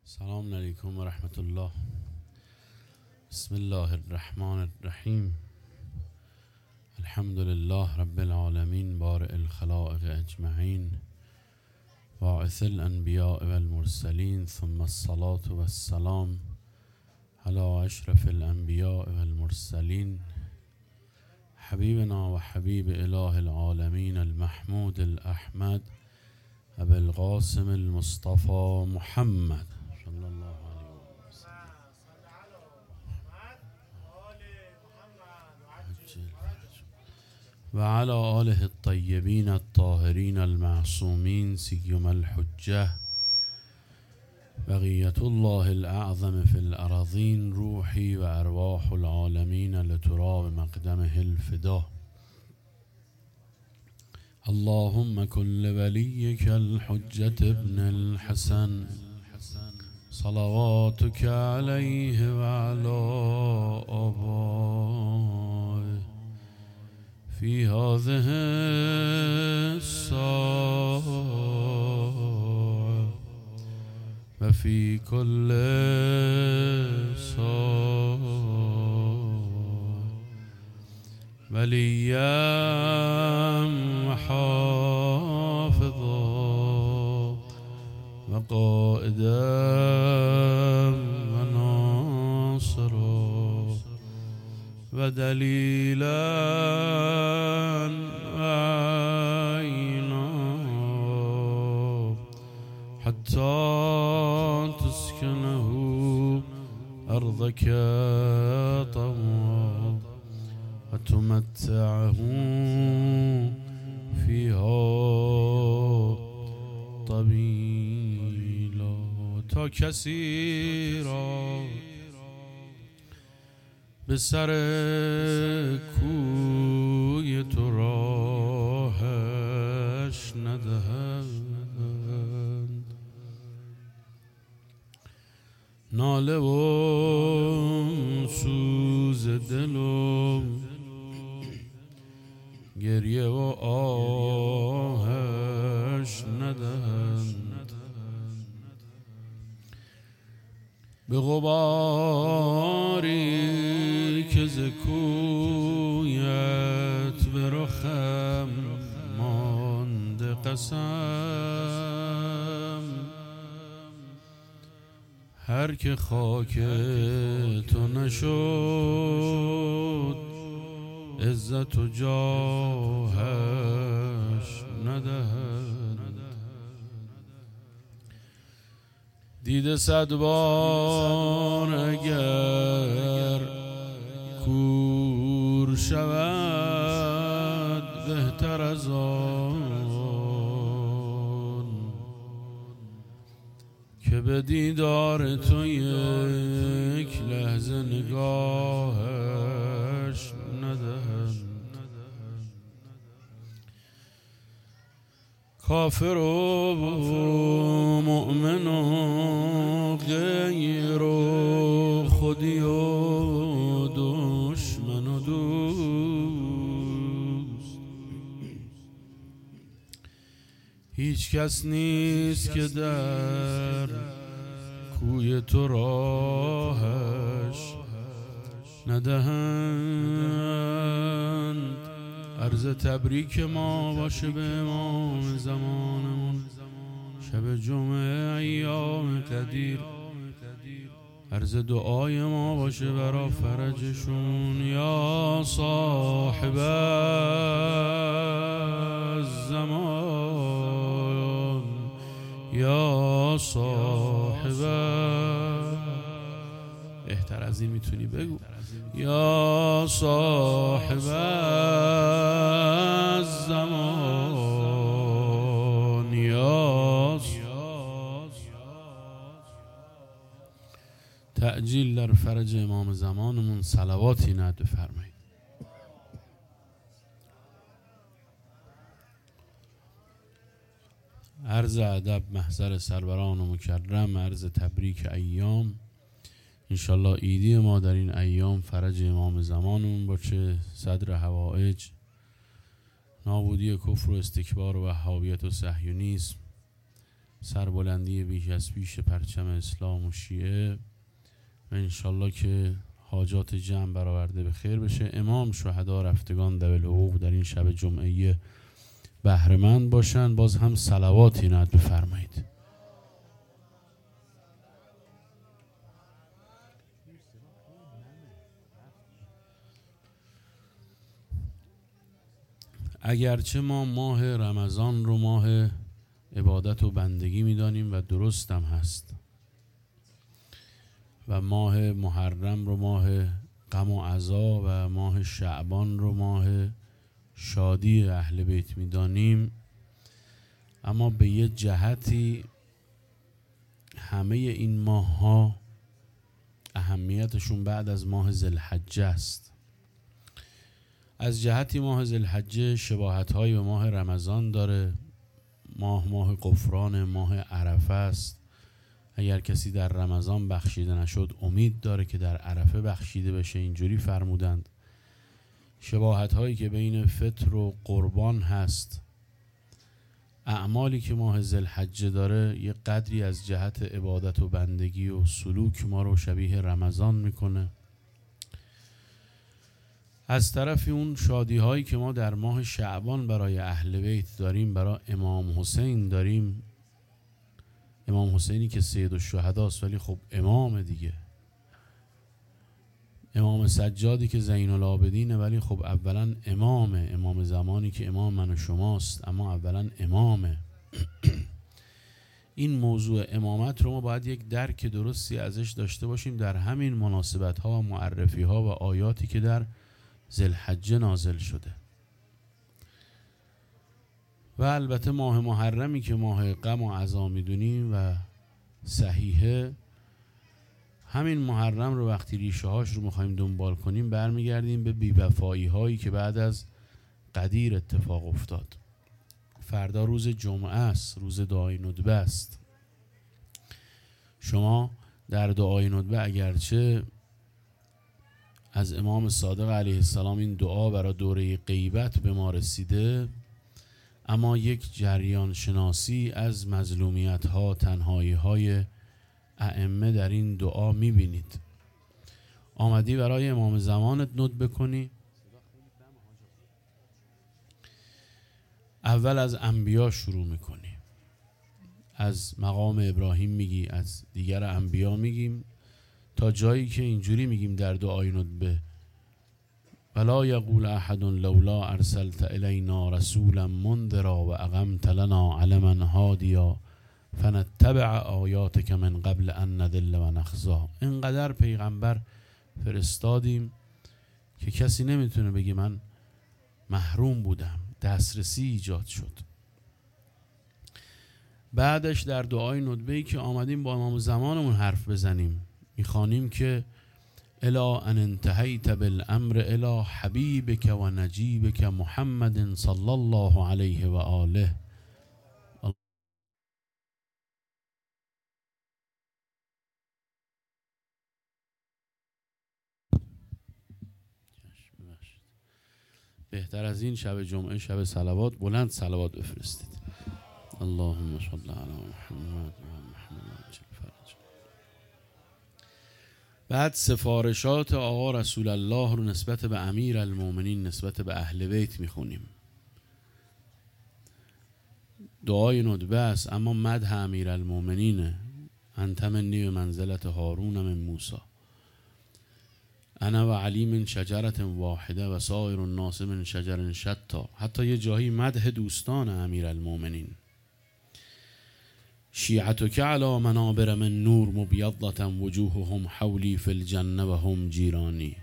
السلام عليكم ورحمة الله. بسم الله الرحمن الرحيم. الحمد لله رب العالمين بارئ الخلائق أجمعين باعث الأنبياء والمرسلين، ثم الصلاة والسلام على أشرف الأنبياء والمرسلين حبيبنا وحبيب إله العالمين المحمود الأحمد أبي القاسم المصطفى محمد صلى الله عليه وسلم وعلى آله الطيبين الطاهرين المعصومين سيما الحجة بقية الله الأعظم في الأراضين، روحي وأرواح العالمين لتراب مقدمه الفداء. اللهم كن لوليك الحجة ابن الحسن صلواتك عليه وعلى آبائه في هذه الساعة وفي كل ساعة وليا وحافظا وقائدا وناصرا ودليلا وعينا حتى تسكنه أرضك طوعا وتمتعه فيها طويلا. تا کسی را به سر کوی تو راهش ندهند، ناله و سوز دل و گریه و آهش ندهند، به غباری که ز کویت به رخم مانده قسم، هر که خاک تو نشد عزت و جاهش ندهد. دیده 100 بار اگر کور شود بهتر از آن که به دیدار تو یک لحظه نگاهش ندهد. کافر و مؤمن و غیر و خودی و دشمن و دوست، هیچ کس نیست که در کوی تو راهش ندهند. عرض تبریک ما باشه به امام زمانمون شب جمعه ایام قدیر، عرض دعای ما باشه برا فرجشون. یا صاحب الزمان یا صاحب، بهتر از این میتونی بگو یا صاحب الزمان یا تعجیل در فرج امام زمانمون صلواتی نعت بفرمایید. عرض ادب محضر سروران و مکرم، عرض تبریک ایام. انشالله ایدی ما در این ایام فرج امام زمانمون باشه، صدر حوائج، نابودی کفر و استکبار و وهابیت و صهیونیسم، سربلندی بیش از پیش پرچم اسلام و شیعه و انشالله که حاجات جمع برآورده به خیر بشه. امام، شهدا، رفتگان ذوی الحقوق در این شب جمعه بهره‌مند باشن. باز هم صلوات عنایت بفرمایید. اگرچه ما ماه رمضان رو ماه عبادت و بندگی می‌دانیم و درست هم هست و ماه محرم رو ماه غم و عزا و ماه شعبان رو ماه شادی اهل بیت می‌دانیم، اما به یه جهتی همه این ماه‌ها اهمیتشون بعد از ماه ذوالحجه است. از جهتی ماه ذوالحجه شباهت‌هایی به ماه رمضان داره. ماه غفران، ماه عرفه است. اگر کسی در رمضان بخشیده نشد امید داره که در عرفه بخشیده بشه، اینجوری فرمودند. شباهت‌هایی که بین فطر و قربان هست. اعمالی که ماه ذوالحجه داره یه قدری از جهت عبادت و بندگی و سلوک ما رو شبیه رمضان میکنه. از طرف اون شادی هایی که ما در ماه شعبان برای اهل بیت داریم، برای امام حسین داریم، امام حسینی که سید الشهداست ولی خب امام دیگه، امام سجادی که زین العابدینه ولی خب اولا امامه، امام زمانی که امام من و شماست اما اولا امامه. این موضوع امامت رو ما باید یک درک درستی ازش داشته باشیم در همین مناسبت ها و معرفی ها و آیاتی که در ذوالحجه نازل شده. و البته ماه محرمی که ماه غم و عزا میدونیم و صحیحه، همین محرم رو وقتی ریشه هاش رو میخوایم دنبال کنیم برمیگردیم به بی‌وفایی هایی که بعد از قدیر اتفاق افتاد. فردا روز جمعه است، روز دعای ندبه است. شما در دعای ندبه اگرچه از امام صادق علیه السلام این دعا برای دوره غیبت به ما رسیده، اما یک جریان شناسی از مظلومیت ها، تنهایی های ائمه در این دعا میبینید. آمدی برای امام زمانت ندبه کنی، اول از انبیا شروع میکنی، از مقام ابراهیم میگی، از دیگر انبیا میگیم، تا جایی که اینجوری میگیم در دعای ندبه: ولا یقول احد لولا ارسلت الینا رسولا منذرا و اقمت لنا علما هادیا فنتبع آیاتک من قبل ان نذل و نخزی. اینقدر پیغمبر فرستادیم که کسی نمیتونه بگه من محروم بودم، دسترسی ایجاد شد. بعدش در دعای ندبه‌ای که آمدیم با امام زمانمون حرف بزنیم، میخوانیم که الا ان انتهیت بالامر الی حبیبک و نجیبک محمد صلی الله علیه و آله. بهتر از این شب جمعه شب صلوات بلند صلوات بفرستید. اللهم صل علی محمد و محمد. بعد سفارشات آقا رسول الله رو نسبت به امیر المومنین، نسبت به اهل بیت میخونیم. دعای ندبه است اما مدح امیر المومنینه. انت منی به منزلت هارون من موسی، انا و علی من شجرت واحده و سایر الناس من شجر شتا. حتی یه جایی مدح دوستان امیر المومنین: شیعتک علی منابر من نور مبیضة وجوههم حولی فی الجنه و هم جیرانی.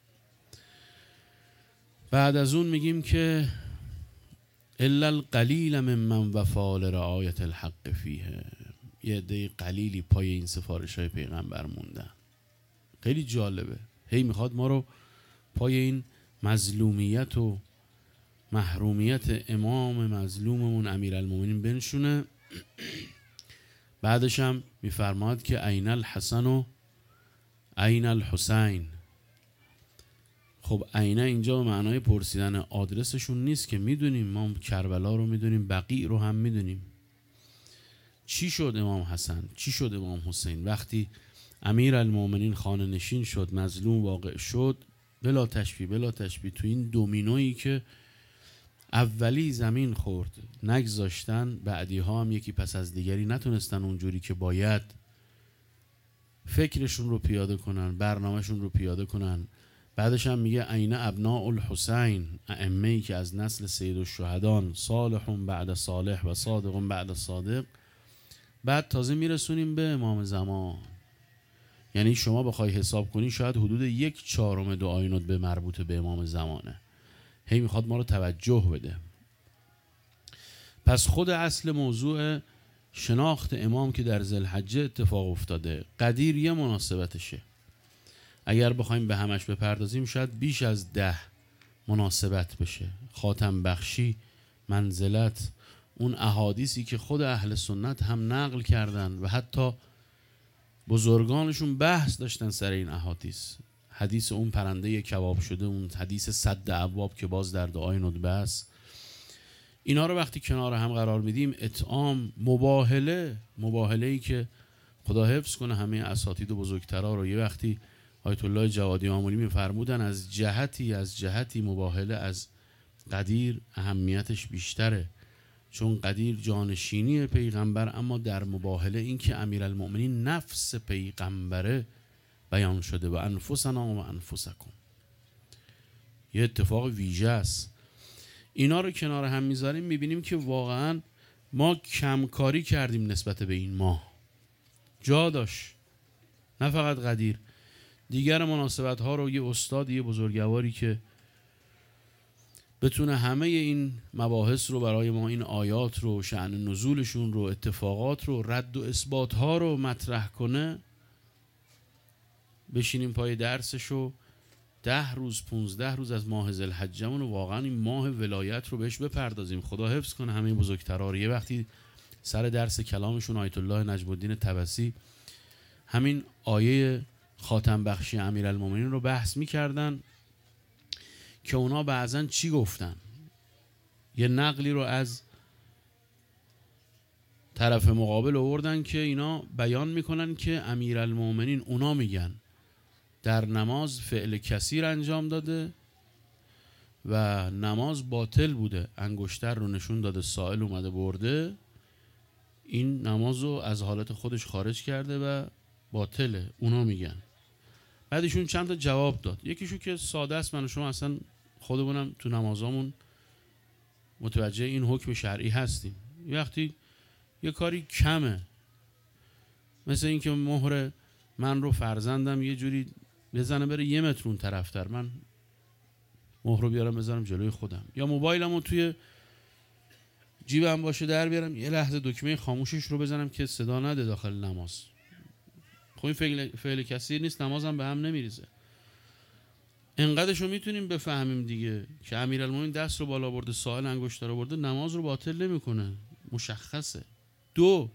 بعد از اون میگیم که الا القلیل ممن وفا لرعایت الحق فیه. یه عده قلیلی پای این سفارش های پیغمبر موندن. خیلی جالبه، هی میخواد ما رو پای این مظلومیت و محرومیت امام مظلوممون امیرالمومنین بنشونه. بعدش هم میفرماد که عین الحسن و عین الحسین. خب عین اینجا به معنای پرسیدن آدرسشون نیست که میدونیم، ما کربلا رو میدونیم، بقیع رو هم میدونیم. چی شد امام حسن، چی شد امام حسین؟ وقتی امیر المومنین خانه نشین شد، مظلوم واقع شد، بلا تشبیه تو این دومینویی که اولی زمین خورد نگذاشتن، بعدی ها هم یکی پس از دیگری نتونستن اونجوری که باید فکرشون رو پیاده کنن، برنامهشون رو پیاده کنن. بعدش هم میگه عین ابناء الحسین، ائمه‌ای که از نسل سید الشهدان، صالح بعد صالح و صادق بعد صادق. بعد تازه میرسونیم به امام زمان. یعنی شما بخوای حساب کنی شاید حدود 1/4 دعای ندبه مربوط به امام زمانه. هی میخواد ما رو توجه بده. پس خود اصل موضوع شناخت امام که در ذوالحجه اتفاق افتاده، قدیر یه مناسبتشه. اگر بخوایم به همش بپردازیم شاید بیش از 10 مناسبت بشه. خاتم بخشی، منزلت، اون احادیثی که خود اهل سنت هم نقل کردن و حتی بزرگانشون بحث داشتن سر این احادیث. حدیث اون پرنده کباب شده، اون حدیث سد ابواب که باز در دعای ندبه است. اینا رو وقتی کنار هم قرار میدیم، اطعام، مباهله‌ای که خدا حفظ کنه همه اساتید بزرگترا رو، یه وقتی آیت الله جوادی آملی میفرمودن از جهتی مباهله از قدیر اهمیتش بیشتره، چون قدیر جانشینی پیغمبر، اما در مباهله این که امیرالمؤمنین نفس پیغمبره بیان شده و انفسنا و انفسکم، یه اتفاق ویژه است. اینا رو کنار هم میذاریم میبینیم که واقعا ما کمکاری کردیم نسبت به این ماه. جا داشت نه فقط قدیر، دیگر مناسبت ها رو یه استاد، یه بزرگواری که بتونه همه این مباحث رو برای ما، این آیات رو، شأن نزولشون رو، اتفاقات رو، رد و اثبات ها رو مطرح کنه، بشینیم پای درسش رو 10 روز 15 روز از ماه ذوالحجه‌مون و واقعا این ماه ولایت رو بهش بپردازیم. خدا حفظ کنه همه بزرگترا رو. یه وقتی سر درس کلامشون آیت الله نجم الدین طبسی همین آیه خاتم بخشی امیرالمومنین رو بحث می‌کردن که اونا بعضن چی گفتن. یه نقلی رو از طرف مقابل آوردن که اینا بیان میکنن که امیرالمومنین اونا میگن در نماز فعل کثیر انجام داده و نماز باطل بوده، انگشتر رو نشون داده، سائل اومده برده، این نماز رو از حالت خودش خارج کرده و باطله، اونا میگن. بعدشون چند تا جواب داد. یکیشو که ساده است، من و شما اصلا خودمونم تو نمازامون متوجه این حکم شرعی هستیم. وقتی یه کاری کمه، مثل این که مهر من رو فرزندم یه جوری بزنه بره 1 متر اون طرفتر، من مهر رو بیارم بزنم جلوی خودم، یا موبایلم رو توی جیبم باشه در بیارم یه لحظه دکمه خاموشش رو بزنم که صدا نده داخل نماز. خب این فعل کثیر نیست، نمازم به هم نمیریزه. انقدرشو میتونیم بفهمیم دیگه که امیرالمومنین دست رو بالا برده، سائل انگشتر رو برده، نماز رو باطل نمیکنه، مشخصه. 2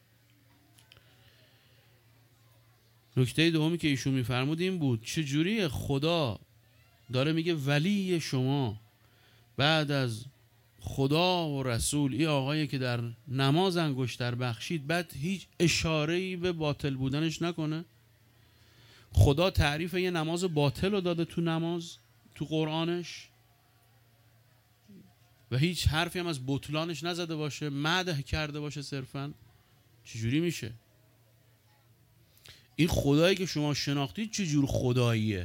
نکته دومی که ایشون میفرمود این بود چه جوری خدا داره میگه ولی شما بعد از خدا و رسول این آقایی که در نماز انگشتر بخشید، بعد هیچ اشاره‌ای به باطل بودنش نکنه. خدا تعریف یه نماز باطل رو داده تو نماز، تو قرآنش، و هیچ حرفی هم از بطلانش نزده باشه، مدح کرده باشه صرفاً. چجوری میشه؟ این خدایی که شما شناختید چجور خداییه؟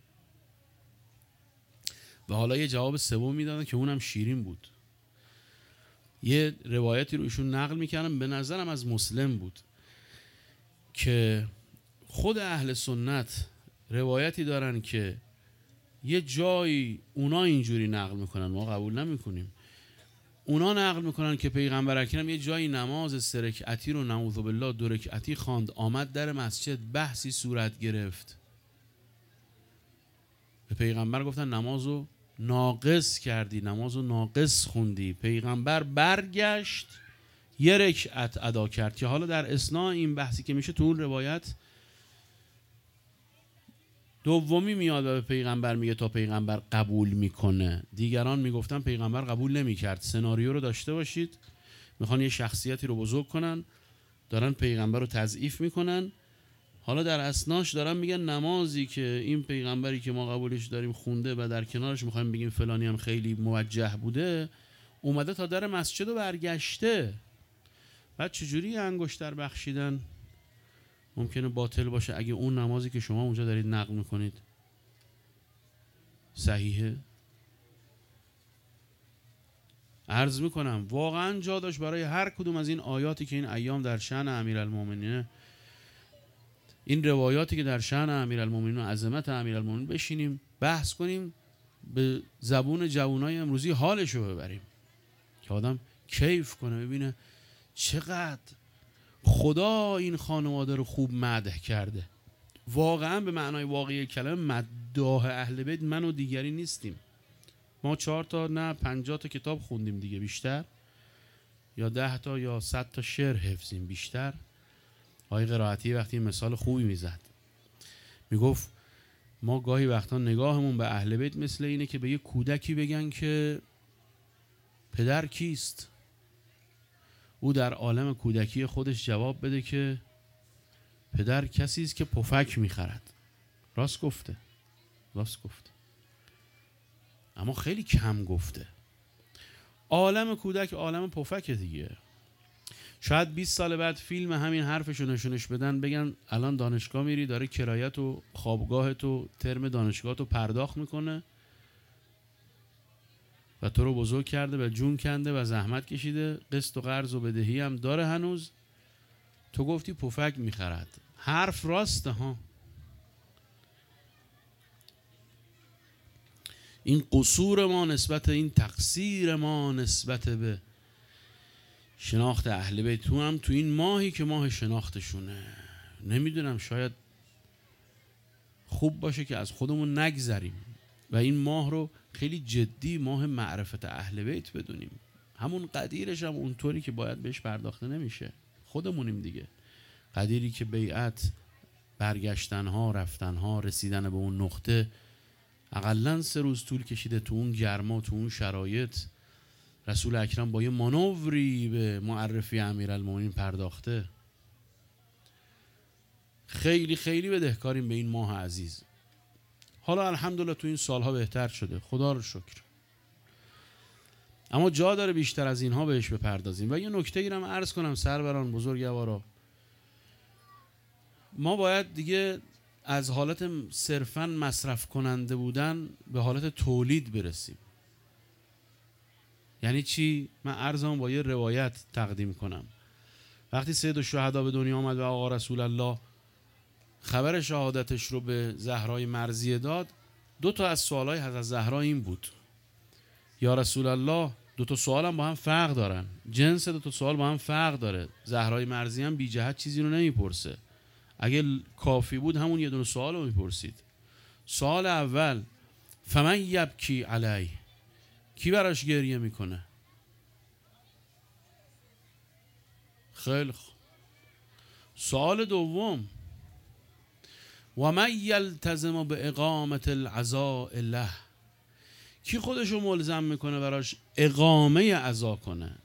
و حالا یه جواب سوم میدادن که اونم شیرین بود. یه روایتی رو ایشون نقل میکردن، به نظرم از مسلم بود، که خود اهل سنت روایتی دارن که یه جایی اونا اینجوری نقل میکنن، ما قبول نمیکنیم. اونا نقل میکنن که پیغمبر اکرم یه جایی نماز 3 رکعتی رو نعوذ بالله 2 رکعتی خواند، آمد در مسجد، بحثی صورت گرفت. به پیغمبر گفتن نمازو ناقص کردی، نمازو ناقص خوندی. پیغمبر برگشت 1 رکعت ادا کرد، که حالا در اثناء این بحثی که میشه تو اون روایت دومی میاد و به پیغمبر میگه تا پیغمبر قبول میکنه. دیگران میگفتن پیغمبر قبول نمیکرد. سناریو رو داشته باشید، میخوان یه شخصیتی رو بزرگ کنن، دارن پیغمبر رو تضعیف میکنن. حالا در اسناش دارن میگن نمازی که این پیغمبری که ما قبولش داریم خونده و در کنارش میخوایم بگیم فلانی هم خیلی موجه بوده، اومده تا در مسجد و برگشته. بعد چجوری انگشتر بخشیدن ممکنه باطل باشه اگه اون نمازی که شما اونجا دارید نقل میکنید صحیحه؟ عرض میکنم واقعا جا داشت برای هر کدوم از این آیاتی که این ایام در شأن امیرالمومنین، این روایاتی که در شأن امیرالمومنین و عظمت امیرالمومنین بشینیم بحث کنیم، به زبون جوانای امروزی حالشو ببریم که آدم کیف کنه، ببینه چقدر خدا این خانواده رو خوب مدح کرده. واقعا به معنای واقعی کلمه مداح اهل بیت من و دیگری نیستیم. ما 4 تا نه 50 تا کتاب خوندیم دیگه بیشتر، یا 10 تا یا 100 تا شعر حفظیم بیشتر. آقای قرائتی وقتی مثال خوبی میزد، میگفت ما گاهی وقتا نگاهمون به اهل بیت مثل اینه که به یه کودکی بگن که پدر کیست، او در عالم کودکی خودش جواب بده که پدر کسی است که پفک میخرد. راست گفته، راست گفته، اما خیلی کم گفته. عالم کودک عالم پفک دیگه. شاید 20 سال بعد فیلم همین حرفشو نشونش بدن، بگن الان دانشگاه میری داره کرایت و خوابگاهت و ترم دانشگاهتو پرداخت میکنه و تو رو بزرگ کرده و جون کنده و زحمت کشیده، قسط و قرض و بدهی هم داره هنوز، تو گفتی پفک میخرد. حرف راسته ها. این قصور ما نسبت، این تقصیر ما نسبت به شناخت اهل بیت تو هم تو این ماهی که ماه شناختشونه، نمیدونم شاید خوب باشه که از خودمون نگذریم و این ماه رو خیلی جدی ماه معرفت اهل بیت بدونیم. همون قدیرش هم اونطوری که باید بهش پرداخته نمیشه، خودمونیم دیگه. قدیری که بیعت، برگشتنها، رفتنها، رسیدن به اون نقطه اقلن 3 روز طول کشیده، تو اون گرما، تو اون شرایط رسول اکرم با یه مانوری به معرفی امیرالمومنین پرداخته. خیلی خیلی بدهکاریم به این ماه عزیز. حالا الحمدلله تو این سالها بهتر شده، خدا رو شکر، اما جا داره بیشتر از اینها بهش بپردازیم. و یه نکته ای رو عرض کنم سروران بزرگوارا، ما باید دیگه از حالت صرفاً مصرف کننده بودن به حالت تولید برسیم. یعنی چی؟ من عرضم با یه روایت تقدیم کنم. وقتی سید الشهدا به دنیا آمد و آقا رسول الله خبر شهادتش رو به زهرای مرضیه داد، 2 تا از سوالای حضرت زهرا این بود: یا رسول الله 2 تا سوال هم با هم فرق دارن، جنس 2 تا سوال با هم فرق داره، زهرای مرضیه هم بی جهت چیزی رو نمیپرسه، اگه کافی بود همون یه دونه سوال رو میپرسید. سوال اول: فمن یبکی علی، کی براش گریه میکنه؟ خیلی خوب. سوال دوم: و من یلتزم به اقامت العزاء له، کی خودشو ملزم میکنه براش اقامه عزا کنه؟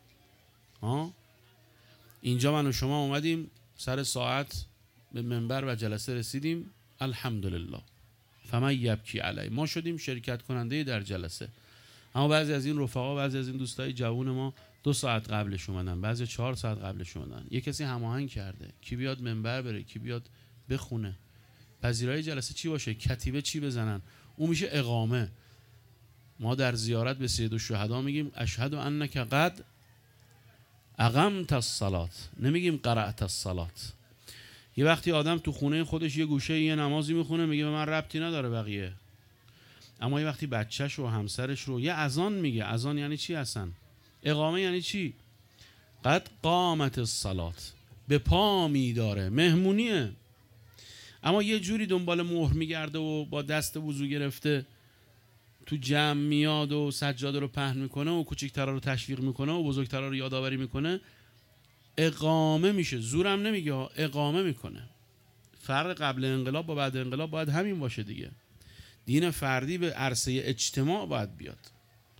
اینجا من و شما اومدیم سر ساعت به منبر و جلسه رسیدیم، الحمدلله. فمن یبکی علی، ما شدیم شرکت کننده در جلسه. اما بعضی از این رفقا، بعضی از این دوستای جوون ما 2 ساعت قبلش اومدن، بعضی 4 ساعت قبلش اومدن. یه کسی هماهنگ کرده کی بیاد منبر بره، کی بیاد بخونه، پذیرای جلسه چی باشه، کتیبه چی بزنن، اون میشه اقامه. ما در زیارت به سید الشهدا میگیم اشهد انک قد اقمت الصلاة، نمیگیم قرأت الصلاة. یه وقتی آدم تو خونه خودش یه گوشه یه نمازی میخونه، میگه به من ربطی نداره بقیه. اما یه وقتی بچهش و همسرش رو یه اذان میگه، اذان یعنی چی اصلا؟ اقامه یعنی چی؟ قد قامت الصلاة، به پا میداره، مهمونیه. اما یه جوری دنبال مهر میگرده و با دست وضو گرفته تو جمع میاد و سجاده رو پهن میکنه و کوچیک‌ترا رو تشویق میکنه و بزرگترا رو یادآوری میکنه، اقامه میشه. زورم نمیگه، اقامه میکنه. فرق قبل انقلاب با بعد انقلاب باید همین باشه دیگه. دین فردی به عرصه اجتماع باید بیاد.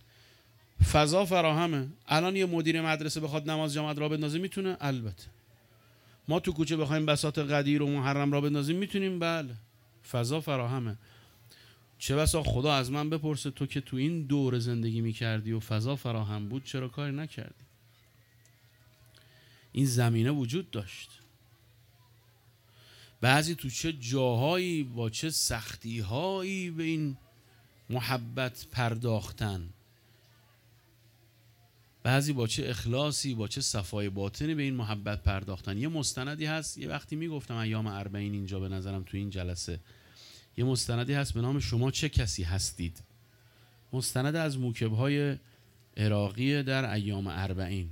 فضا فراهمه. الان یه مدیر مدرسه بخواد نماز جماعت را بندازه میتونه؟ البته. ما تو کوچه بخوایم بساط غدیر و محرم را بندازیم میتونیم؟ بله، فضا فراهمه. چه بسا خدا از من بپرسه تو که تو این دور زندگی میکردی و فضا فراهم بود چرا کاری نکردی؟ این زمینه وجود داشت. بعضی تو چه جاهایی با چه سختی‌هایی به این محبت پرداختن، بعضی با چه اخلاصی، با چه صفای باطنی به این محبت پرداختن. یه مستندی هست، یه وقتی میگفتم ایام 40 اینجا به نظرم تو این جلسه، یه مستندی هست به نام شما چه کسی هستید، مستند از موکب‌های عراقی در ایام 40.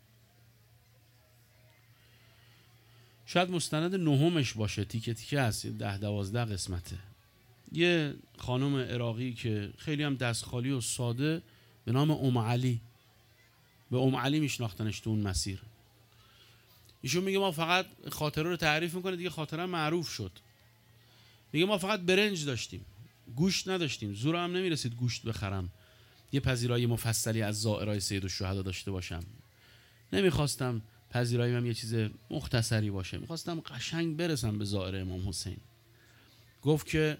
شاید مستند نهمش باشه، تیکه تیکه هست، 10-12 قسمته. یه خانم عراقی که خیلی هم دست خالی و ساده به نام ام علی، به ام علی میشناختنش تو اون مسیر. ایشون میگه ما فقط خاطره رو تعریف میکنه دیگه، خاطره معروف شد. میگه ما فقط برنج داشتیم، گوشت نداشتیم، زورم هم نمیرسید گوشت بخرم، یه پذیرایی مفصلی از زائرای سید الشهدا داشته باشم. نمیخواستم پذیراییم هم یه چیز مختصری باشه، میخواستم قشنگ برسم به زائر امام حسین. گفت که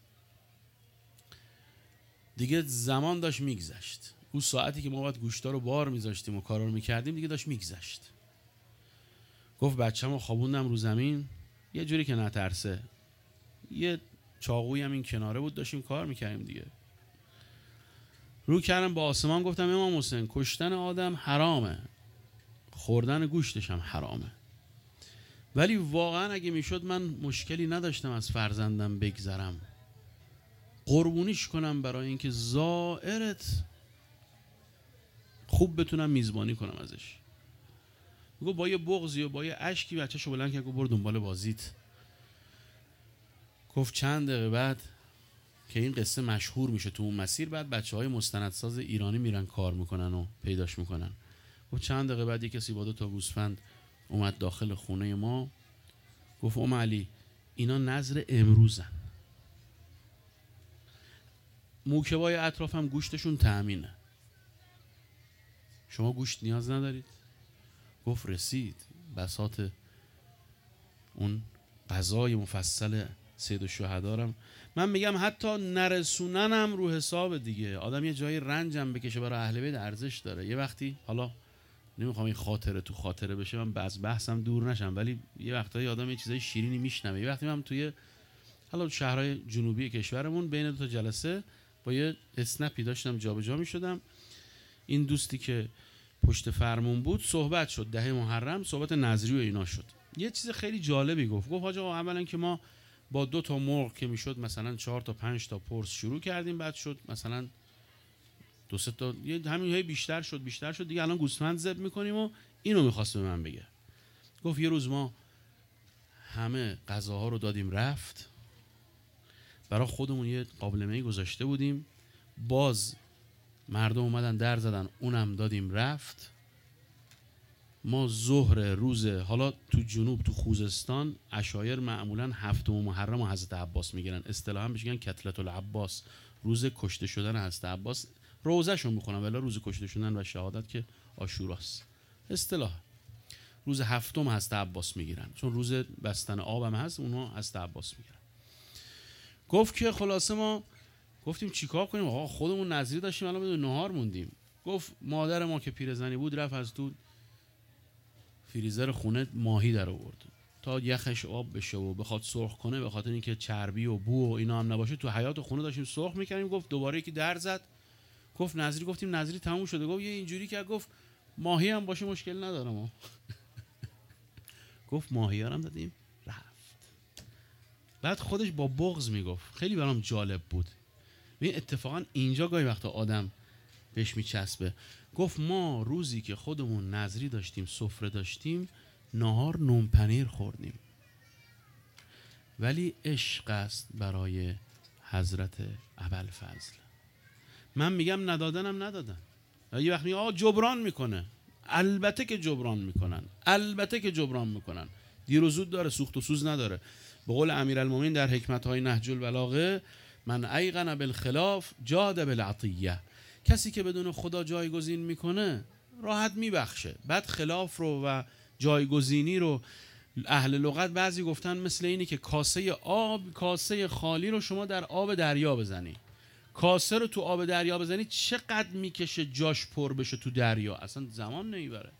دیگه زمان داشت میگذشت، اون ساعتی که ما باید گوشتا رو بار میذاشتیم و کارا رو میکردیم دیگه داشت میگذشت. گفت بچه‌مو خوابوندم رو زمین یه جوری که نترسه، یه چاقویی هم این کناره بود، داشتیم کار میکردیم دیگه. رو کردم با آسمان گفتم امام حسین کشتن آدم حرامه، خوردن گوشتش هم حرامه، ولی واقعا اگه میشد من مشکلی نداشتم از فرزندم بگذرم، قربونیش کنم برای اینکه زائرت خوب بتونم میزبانی کنم ازش. گفت با یه بغضی و با یه اشکی بچه‌شو بلند کرد، گفت برو دنبال بازیت. گفت چند دقیقه بعد که این قصه مشهور میشه تو اون مسیر، بعد بچه‌های مستندساز ایرانی میرن کار میکنن و پیداش میکنن. گفت چند دقیقه بعد یک کسی با 2 تا گوسفند اومد داخل خونه ما، گفت ام علی اینا نظر امروزن، موکبای اطرافم گوشتشون تأمینه، شما گوشت نیاز ندارید؟ گفت رسید بساط اون غذای مفصل سید الشهدا رم. من میگم حتی نرسوننم رو حساب دیگه، آدم یه جایی رنجم بکشه برای اهل بیت ارزش داره. یه وقتی، حالا نمیخوام این خاطره تو خاطره بشه، من از بحثم دور نشم، ولی یه وقتایی آدم یه چیزای شیرینی میشنوه. یه وقتی من توی حالا شهرهای جنوبی کشورمون بین 2 تا جلسه با یه اسنپی داشتم جابجا میشدم، این دوستی که پشت فرمون بود صحبت شد، 10 محرم صحبت نظری و اینا شد. یه چیز خیلی جالبی گفت حاج آقا اولا که ما با 2 تا مرغ که میشد مثلا 4 تا 5 تا پرس شروع کردیم، بعد شد مثلا 2-3 تا، همین هی بیشتر شد دیگه، الان گوسفند ذبح میکنیم و اینو میخواست به من بگه. گفت یه روز ما همه غذاها رو دادیم رفت، برای خودمون یه قابلمه‌ای گذاشته بودیم، باز مردم اومدن در زدن اونم دادیم رفت. ما ظهر روز، حالا تو جنوب تو خوزستان عشایر معمولا 7 محرم و حضرت عباس میگیرن، اصطلاحا بهش میگن کتلت العباس، روز کشته شدن حضرت عباس. روزهشون میخونن ولی روز کشته شدن و شهادت که عاشوراست. اصطلاح روز 7 حضرت عباس میگیرن، چون روز بستن آب هم هست، اونها حضرت عباس میگیرن. گفت که خلاصه ما گفتیم چیکار کنیم، آقا خودمون نظری داشتیم الان بدون نهار موندیم. گفت مادر ما که پیرزنی بود رفت از تو فریزر خونه ماهی در آورد تا یخش آب بشه و بخواد سرخ کنه، به خاطر اینکه چربی و بو و اینا هم نباشه تو حیاط خونه داشتیم سرخ میکردیم. گفت دوباره یکی در زد، گفت نظری، گفتیم نظری تموم شده. گفت یه اینجوری که گفت ماهی هم باشه مشکل ندارم. گفت ماهی هم دادیم رفت. بعد خودش با بغض میگفت، خیلی برام جالب بود. ببین اتفاقا اینجا گاهی وقتا آدم بهش میچسبه. گفت ما روزی که خودمون نظری داشتیم، سفره داشتیم، نهار نون پنیر خوردیم، ولی عشق است برای حضرت ابوالفضل. من میگم ندادنم ندادن. یه وقت میگه جبران میکنه، البته که جبران میکنن، دیر و زود داره، سوخت و سوز نداره. به قول امیرالمومنین در حکمت‌های نهج البلاغه، من ایقن بالخلاف جاد بالعطیه، کسی که بدون خدا جایگزین میکنه راحت میبخشه، بعد خلاف رو و جایگزینی رو اهل لغت بعضی گفتن مثل اینی که کاسه خالی رو شما در آب دریا بزنی، کاسه رو تو آب دریا بزنی چقدر میکشه جاش پر بشه تو دریا؟ اصلا زمان نمیبره.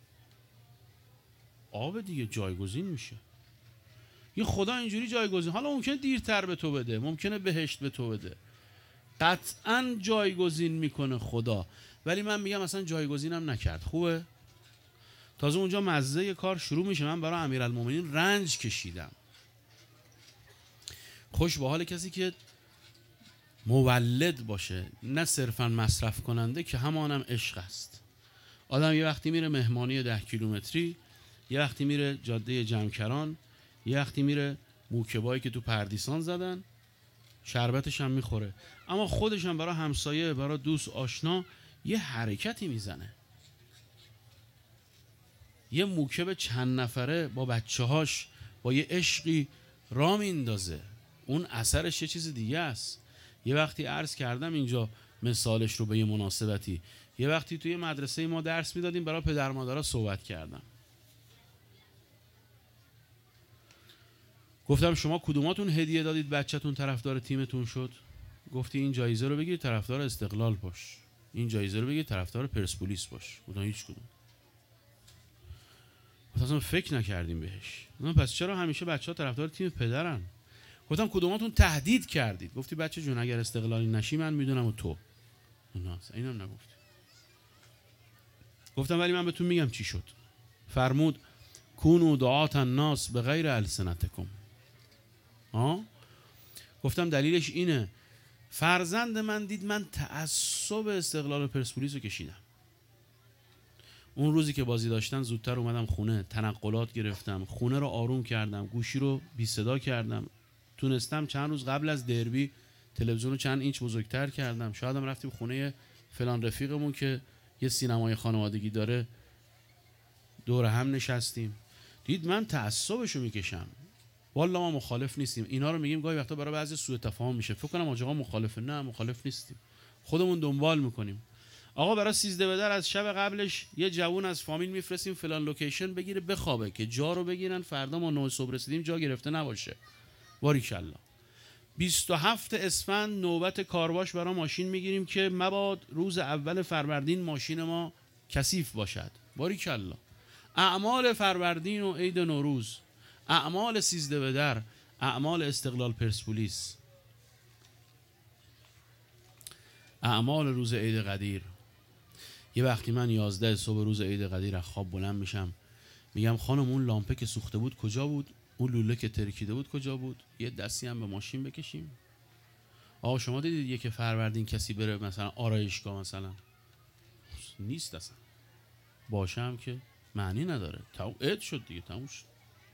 آب دیگه جایگزین میشه. یه خدا اینجوری جایگزین، حالا ممکنه دیرتر به تو بده، ممکنه بهشت به تو بده، قطعا جایگزین میکنه خدا، ولی من میگم اصلا جایگزینم نکرد. خوبه؟ تازه اونجا مزه کار شروع میشه. من برای امیرالمومنین رنج کشیدم. خوش به حال کسی که مولد باشه، نه صرفا مصرف کننده، که همانم عشق است. آدم یه وقتی میره مهمانی 10 کیلومتری، یه وقتی میره جاده جمکران، یه وقتی میره موکبایی که تو پردیسان زدن، شربتش هم میخوره، اما خودش هم برای همسایه، برای دوست آشنا یه حرکتی میزنه. یه موکب چند نفره با بچه هاش با یه عشقی را میندازه. اون اثرش یه چیز دیگه است. یه وقتی عرض کردم اینجا مثالش رو به یه مناسبتی، یه وقتی توی مدرسه ما درس میدادیم، برای پدر مادرها صحبت کردم. گفتم شما کدوماتون هدیه دادید بچه‌تون طرفدار تیمتون شد؟ گفتی این جایزه رو بگیر طرفدار استقلال باش، این جایزه رو بگیر طرفدار پرسپولیس باش. گفتم هیچ کدوم. اصلا فکر نکردیم بهش. پس چرا همیشه بچه‌ها طرفدار تیم پدرن؟ گفتم کدوماتون تهدید کردید؟ گفتی بچه جون اگر استقلالی نشی من میدونم و تو. نه اینم نگفتی. گفتم ولی من بهتون میگم چی شد. فرمود کونوا دعاة الناس بغیر السنتکم. گفتم دلیلش اینه فرزند من دید من تعصب استقلال پرسپولیس رو کشیدم. اون روزی که بازی داشتن زودتر اومدم خونه، تنقلات گرفتم، خونه رو آروم کردم، گوشی رو بی صدا کردم، تونستم چند روز قبل از دربی تلویزیون رو چند اینچ بزرگتر کردم. شایدم رفتیم خونه فلان رفیقمون که یه سینمای خانوادگی داره، دور هم نشستیم. دید من تعصبشو میکشم. والله ما مخالف نیستیم. اینا رو میگیم گاهی وقتا برای بعضی سوء تفاهم میشه، فکر کنم آقا مخالفه. نه مخالف نیستیم، خودمون دنبال میکنیم. آقا برای 13 بدر از شب قبلش یه جوون از فامیل میفرستیم فلان لوکیشن بگیره بخوابه که جا رو بگیرن فردا ما 9 صبح رسیدیم جا گرفته نباشه. باریکالله. 27 اسفند نوبت کارواش برای ماشین میگیریم که مباد روز اول فروردین ماشین ما کثیف باشد. باریکالله. اعمال فروردین و عید نوروز، اعمال 13 بدر، اعمال استقلال پرسپولیس، اعمال روز عید قدیر. یه وقتی من 11 صبح روز عید قدیر از خواب بلند میشم، میگم خانم اون لامپه که سوخته بود کجا بود؟ اون لوله که ترکیده بود کجا بود؟ یه دستی هم به ماشین بکشیم. آقا شما دیدید یک فروردین کسی بره مثلا آرایشگاه مثلا؟ نیست اصلا. باشه هم که معنی نداره. عید شد دیگه، تموم شد.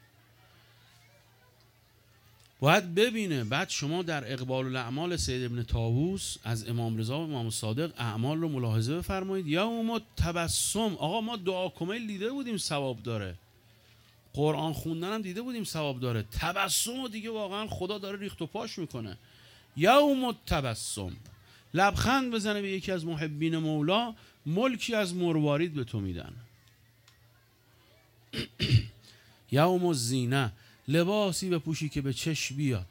باید ببینه. بعد شما در اقبال الاعمال سید ابن طاووس از امام رضا و امام صادق اعمال رو ملاحظه بفرمایید. یوم تبسم. آقا ما دعا کمیل دیده بودیم ثواب داره، قرآن خوندن هم دیده بودیم ثواب داره، تبسم و دیگه واقعا خدا داره ریخت و پاش میکنه. یوم تبسم، لبخند بزنه به یکی از محبین مولا، ملکی از مروارید به تو میدن. یوم الزینه، لباسی بپوشی که به چشم بیاد.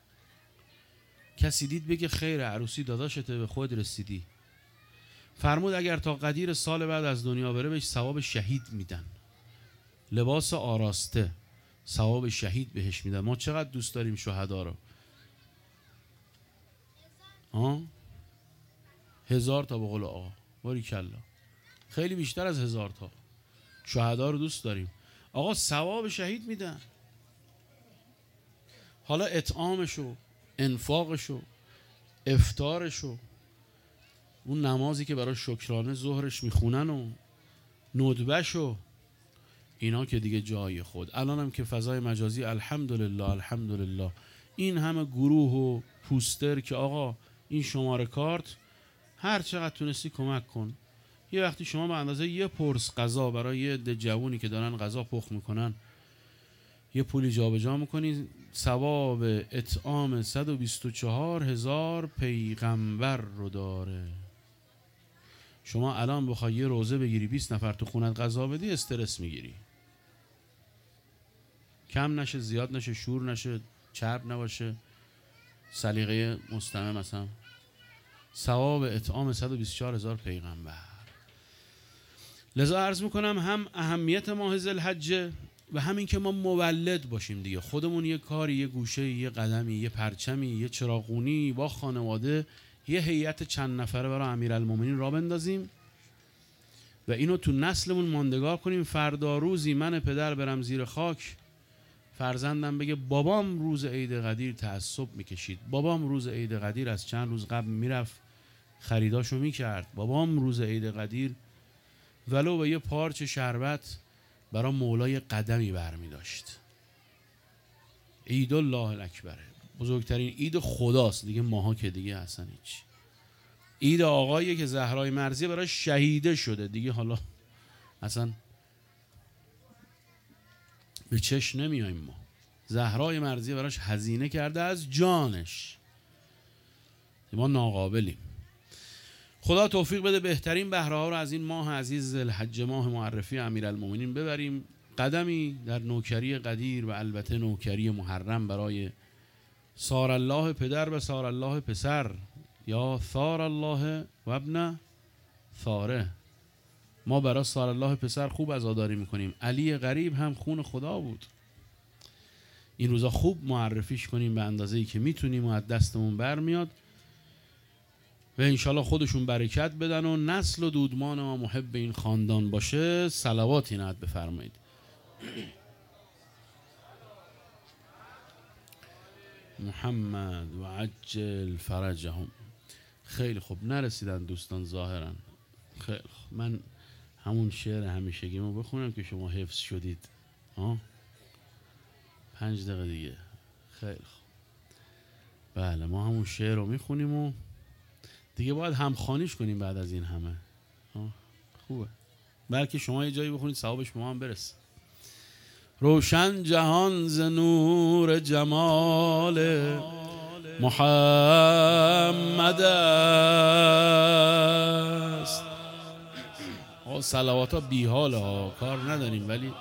کسی دید بگه خیر عروسی داداشته به خود رسیدی. فرمود اگر تا قدیر سال بعد از دنیا بره بهش ثواب شهید میدن. لباس آراسته، ثواب شهید بهش میدن. ما چقدر دوست داریم شهدا رو. 1000 تا به قول آقا. باریکالله. خیلی بیشتر از 1000 تا شهدا رو دوست داریم. آقا ثواب شهید میدن. حالا اطعامشو، انفاقشو، افطارشو، اون نمازی که برای شکرانه ظهرش میخونن و ندبهشو، اینا که دیگه جای خود. الان هم که فضای مجازی الحمدلله الحمدلله، این همه گروه و پوستر که آقا این شماره کارت هر چقدر تونستی کمک کن. یه وقتی شما به اندازه یه پرس غذا برای یه عده جوونی که دارن غذا پخت میکنن یه پولی جابجا میکنی، ثواب اطعام 124,000 پیغمبر رو داره. شما الان بخوای یه روزه بگیری 20 نفر تو خونت غذا بدی استرس میگیری کم نشه، زیاد نشه، شور نشه، چرب نباشه، سلیقه مستمع مثلا. ثواب اطعام 124,000 پیغمبر. لذا عرض میکنم هم اهمیت ماه ذوالحجه و همین که ما مولد باشیم دیگه، خودمون یه کاری، یه گوشه، یه قدمی، یه پرچمی، یه چراغونی با خانواده، یه هیئت چند نفره برای امیرالمومنین را بندازیم و اینو تو نسلمون ماندگار کنیم. فردا روزی من پدر برم زیر خاک، فرزندم بگه بابام روز عید قدیر تعصب میکشید، بابام روز عید قدیر از چند روز قبل میرفت خریداشو میکرد، بابام روز عید قدیر ولو به یه پارچ شربت برای مولای قدمی برمی داشت. عید الله الاکبره، بزرگترین عید خداست دیگه، ماها که دیگه اصلا هیچ. عید آقایی که زهرای مرضیه برای شهیده شده دیگه، حالا اصلا به چشم نمیاییم. ما زهرای مرضیه براش هزینه کرده از جانش، ما ناقابلیم. خدا توفیق بده بهترین بهره ها رو از این ماه عزیز ذوالحجه، ماه معرفی امیرالمومنین، ببریم قدمی در نوکری قدیر و البته نوکری محرم برای سار الله پدر و سار الله پسر، یا ثار الله و ابن ثاره. ما برای سار الله پسر خوب عزاداری میکنیم، علی غریب هم خون خدا بود. این روزا خوب معرفیش کنیم به اندازه‌ای که میتونیم و از دستمون برمیاد و انشالله خودشون برکت بدن و نسل و دودمان ما محب این خاندان باشه. صلواتی نعت بفرمایید. محمد و عجل فرجهم. خیلی خوب، نرسیدن دوستان ظاهرا. خیلی خوب، من همون شعر همیشگیمو بخونم که شما حفظ شدید. 5 دقیقه دیگه. خیلی خوب، بله ما همون شعر رو میخونیم و دیگه باید همخوانیش کنیم بعد از این همه. خوبه، بلکه شما یه جایی بخونید ثوابش به ما هم برسه. روشن جهان ز نور جمال محمد است. صلوات ها بی حاله ها، کار نداریم، ولی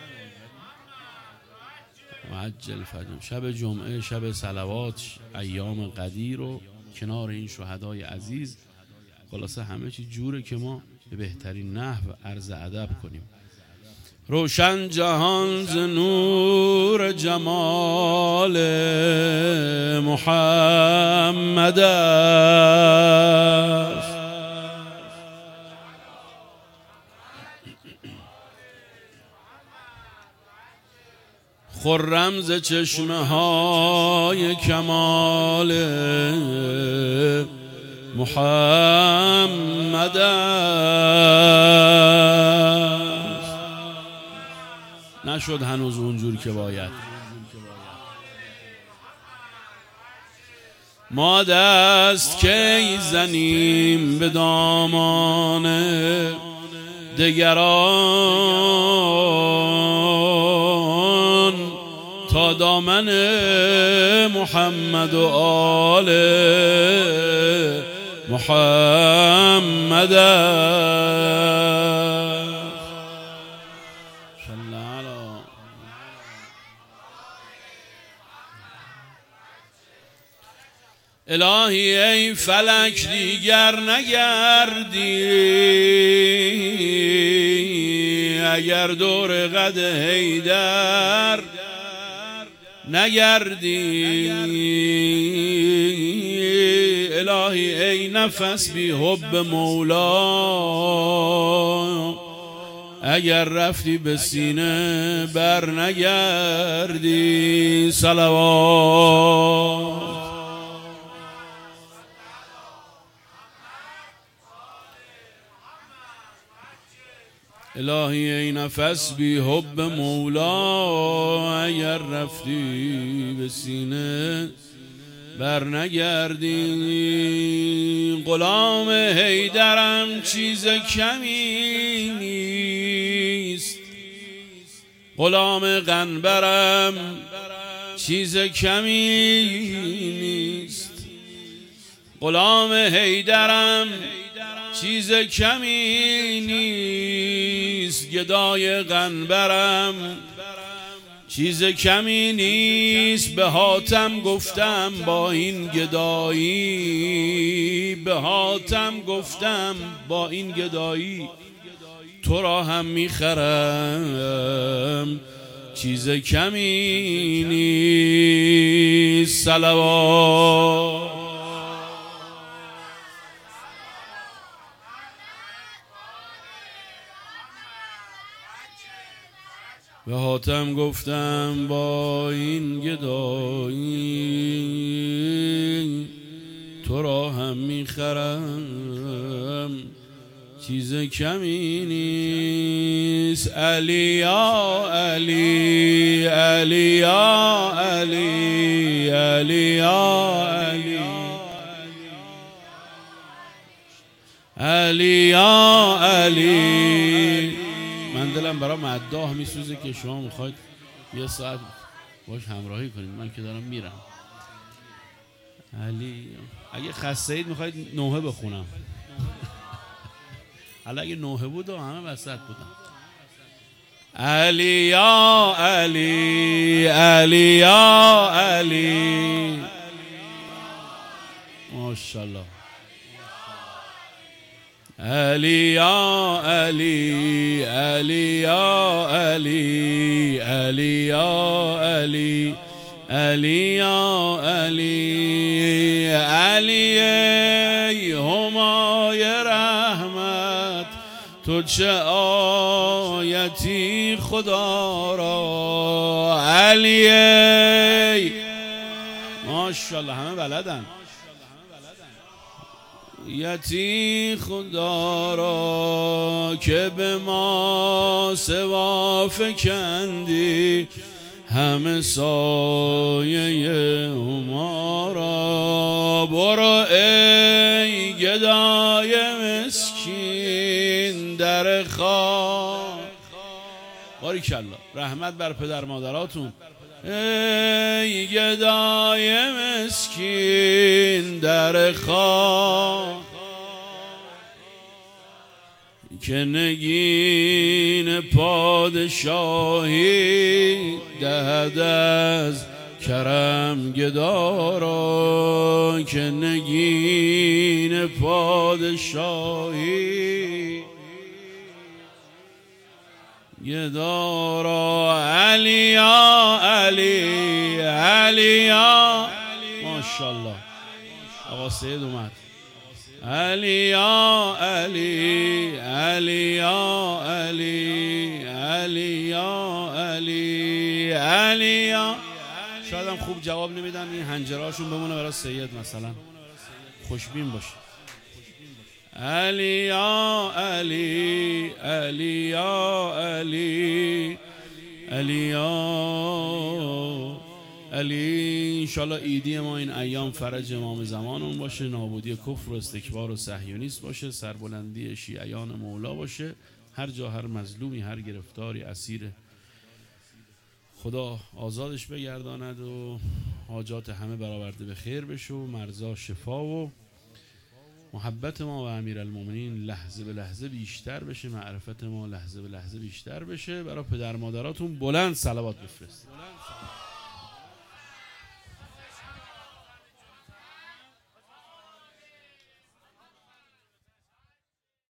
معجل فجم، شب جمعه، شب صلوات، ایام قدیر و کنار این شهدای عزیز، خلاصه همه چی جوره که ما به بهترین نحو عرض ادب کنیم. روشن جهان ز نور جمال محمد است. خرم ز چشمه های کمال محمد است. نشد هنوز اونجور که باید. ما دست کی زنیم به دامان دگران، تا دامن محمد و آل محمد الهی ای فلک دیگر نگردی، اگر دور قد حیدر نگردی. الهی ای نفس بی حب مولا، اگر رفتی به سینه بر نگردی. صلوات. الهی ای نفس بی حب مولا، اگر رفتی به سینه بر نگردی. غلام حیدرم چیز کمی نیست، غلام قنبرم چیز کمی نیست. غلام حیدرم چیز کمی نیست، گدای قنبرم چیز کمی نیست به حاتم گفتم با این گدایی، به حاتم گفتم با این گدایی تو را هم میخرم، چیز کمی نیست. صلوات به حاتم گفتم با این گدایی تو را هم میخرم، چیز کمی نیست. علی یا علی، علی یا علی، علی یا علی، علی یا علی. من دلم برای مداح میسوزه که شما میخواید یه ساعت باش همراهی کنید، من که دارم میرم. علی اگه خسته اید میخواید نوحه بخونم حالا اگه نوحه بود و همه وسط بودم. علی یا علی، علی یا علی، ماشاءالله. علی یا علی، علی یا علی، علی یا علی، علی یا علی. علی ای همای رحمت، تو چه آیتی خدا را. علی ای ماشاءالله همه بلدن. یتی خدا را که به ما سوا فکندی، همه سایه ما را. برو ای گدای مسکین در خاک. باریکالله، رحمت بر پدر مادراتون. ای گدای مسکین در خاک، که نگین پادشاهی دهد از کرم گدارا، که نگین پادشاهی گدارا. علی یا علی، علی یا ماشاءالله. آقا سید اومد. علی یا علی، علی یا علی، علی یا علی، علی یا. شاید هم خوب جواب نمیدن، این هنجرهاشون بمونه برای سید مثلا، خوشبین باشه. علی یا علی، علی یا علی، علی یا علی. انشالله ایدی ما این ایام فرج امام زمانون باشه، نابودی کفر و استکبار و صهیونیسم باشه، سربلندی شیعیان مولا باشه. هر جا هر مظلومی، هر گرفتاری، اسیر، خدا آزادش بگرداند و حاجات همه برآورده به خیر بشه و مرزا شفا و محبت ما و امیرالمومنین لحظه به لحظه بیشتر بشه، معرفت ما لحظه به لحظه بیشتر بشه. برای پدر مادراتون بلند صلوات بفرست.